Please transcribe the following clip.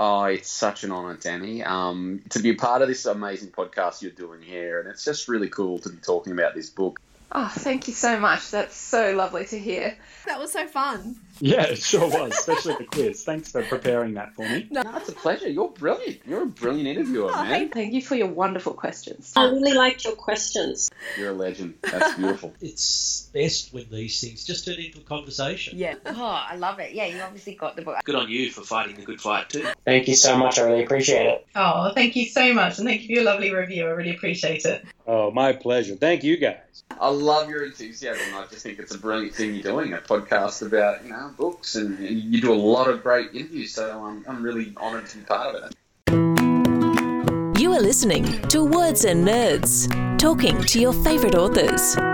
Oh, it's such an honour, Danny, to be a part of this amazing podcast you're doing here. And it's just really cool to be talking about this book. Oh, thank you so much. That's so lovely to hear. That was so fun. Yeah, it sure was, especially the quiz. Thanks for preparing that for me. No, it's a pleasure. You're brilliant. You're a brilliant interviewer, man. Thank you for your wonderful questions. I really liked your questions. You're a legend. That's beautiful. It's best when these things just turn into a conversation. Yeah. Oh, I love it. Yeah, you obviously got the book. Good on you for fighting the good fight too. Thank you so much. I really appreciate it. Oh, thank you so much. And thank you for your lovely review. I really appreciate it. Oh, my pleasure. Thank you, guys. I love your enthusiasm. I just think it's a brilliant thing you're doing, a podcast about, books, and you do a lot of great interviews, so I'm really honoured to be part of it. You are listening to Words and Nerds, talking to your favourite authors.